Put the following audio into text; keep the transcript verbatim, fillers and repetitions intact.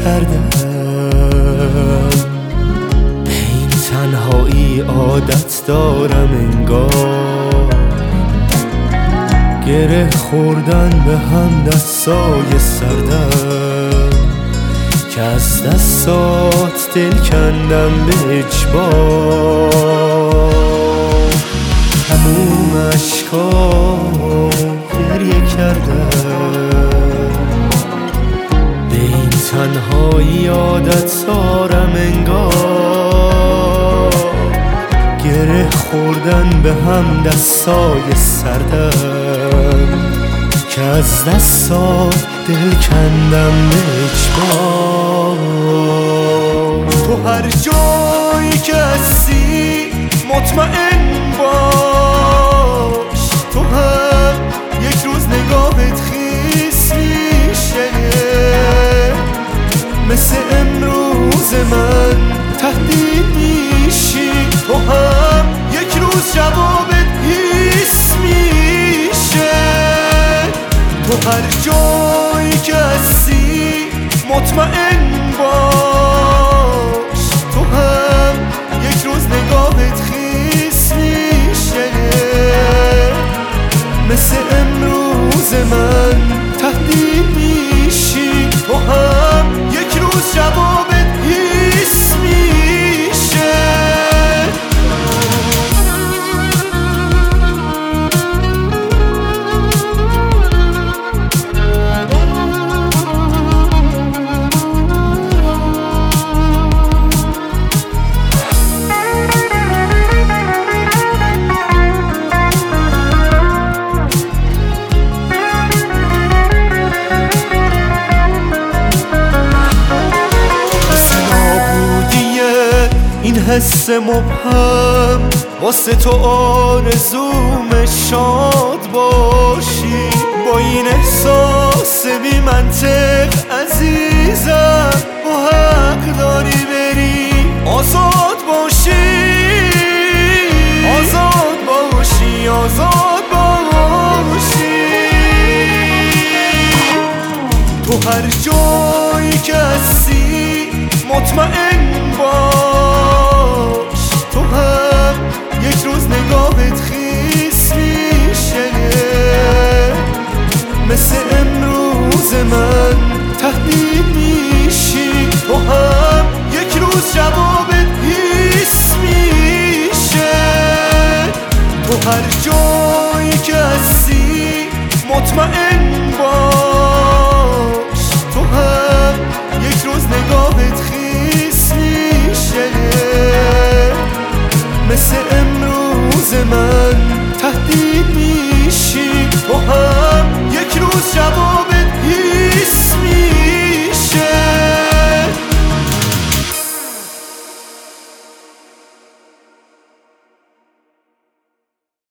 کردم، به این تنهایی عادت دارم انگار، گره خوردن به هم دستای سردم، که از دستات دل کندم به اجبار. تموم اشکام گریه کردم، به این تنهایی عادت دارم انگار، گره خوردن به هم دستای سردم، که از دستات دل کندم به اجبار. تو هر جایی که هستی مطمئن باش، تو هم یک روز نگاهت خیس میشه، مثل امروز من تهدید میشی، تو هم یک روز جوابت هیس میشه. تو هر جایی که هستی مطمئن باش، تو هم یک روز نگاهت خیس میشه، مثل امروز من تهدید میشی، تو هم یک روز جوابت هیس میشه. این حس مبهم واسه تو آرزوم شاد باشی، با این احساس بی منطق عزیزم با حق داری بری آزاد باشی، آزاد باشی، آزاد باشی. تو هر جایی که هستی مطمئن باش، تو هم یک روز نگاهت خیس میشه، مثل امروز من تهدید میشی، تو هم یک روز جوابت هیس میشه. تو هر جایی که هستی مطمئن باش، تو هم یک روز نگاهت